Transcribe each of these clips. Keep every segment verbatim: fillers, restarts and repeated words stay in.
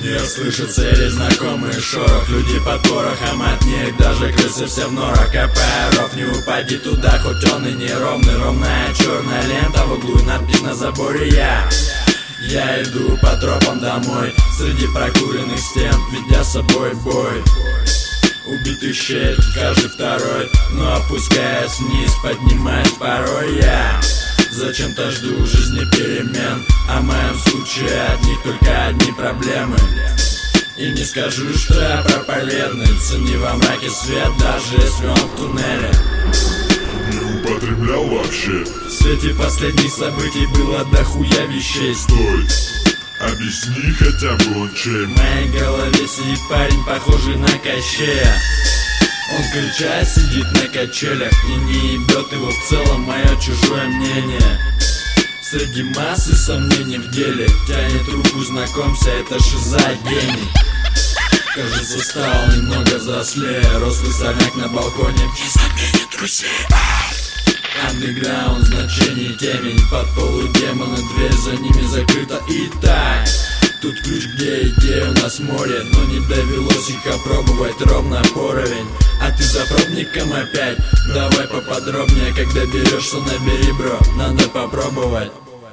Не слышится или знакомый шорох. Люди под порохом, от них даже крысы все в норах. КПРов, не упади туда, хоть он и неровный. Ровная черная лента в углу и надпись на заборе. Я Я иду по тропам домой, среди прокуренных стен, ведя с собой бой. Убитый щель, каждый второй, но опускаясь вниз, поднимаясь порой. Я зачем-то жду жизни перемен, а в моем случае от них только одни проблемы. И не скажу, что я проповедный, цени во мраке свет, даже если он в туннеле. Не употреблял вообще? В свете последних событий было дохуя вещей. Стой, объясни хотя бы он чем. В моей голове сидит парень, похожий на Кощея. Он крича сидит на качелях, и не ебет его в целом мое чужое мнение. Среди массы сомнений в деле тянет руку, знакомься, это шиза, гений. Кажется, стал немного взрослее, рослый сорняк на балконе, без сомнений друзей. Андеграунд, значение темень, под полу демона, дверь за ними закрыта и тай. Тут ключ, где идея, у нас море, но не довелось их опробовать ровно поровень. А ты за пробником опять, давай поподробнее, когда берешься, набери, бро, надо попробовать.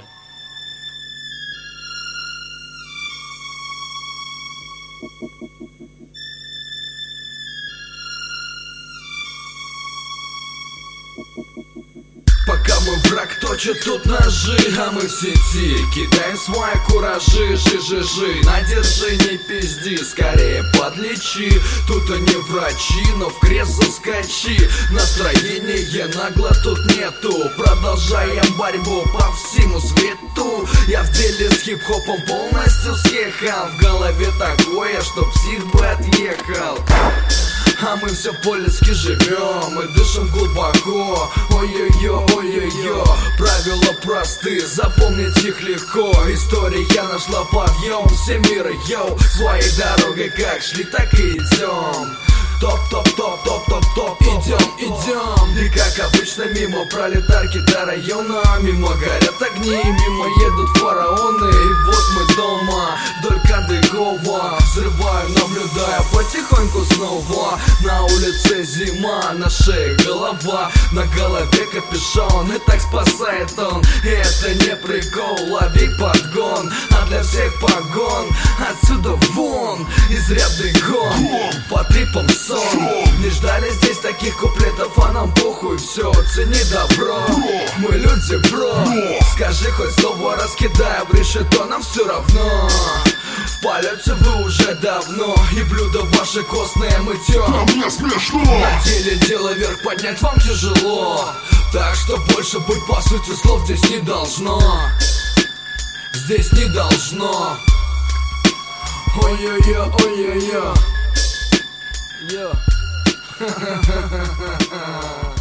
Пока мой враг точит тут ножи, а мы в сети кидаем свои куражи, жи-жи-жи. Надержи, не пизди, скорее подлечи. Тут они врачи, но в крест заскочи. Настроения нагло тут нету, продолжаем борьбу по всему свету. Я в деле с хип-хопом полностью съехал, в голове такое, что псих бы отъехал. А мы все по-людски живем и дышим глубоко. Ой-ой-ой, ой-ой-ой, правила просты, запомнить их легко. История нашла подъем, все миры, йоу. Своей дорогой как шли, так и идем. Топ-топ-топ-топ-топ-топ, идем, идем. И как обычно мимо пролетарки до района. Мимо горят огни, мимо едут фараоны. И вот мы дома, вдоль Кадыкова. Взрываю, наблюдая потихоньку снова. На улице зима, на шее голова, на голове капюшон, и так спасает он. И это не прикол, лови подгон, а для всех погон. Отсюда вон, изрядный гон, по трипам сон. Не ждали здесь таких куплетов, а нам похуй, все, цени добро. Мы люди, бро, скажи хоть слово, раскидая в решето, нам все равно. В полете вы уже давно, и блюдо ваше костное мытье. А мне смешно. На деле дело вверх поднять вам тяжело, так что больше быть по сути слов здесь не должно. Здесь не должно. Ой-ой-ой, ой-ой-ой. Yeah.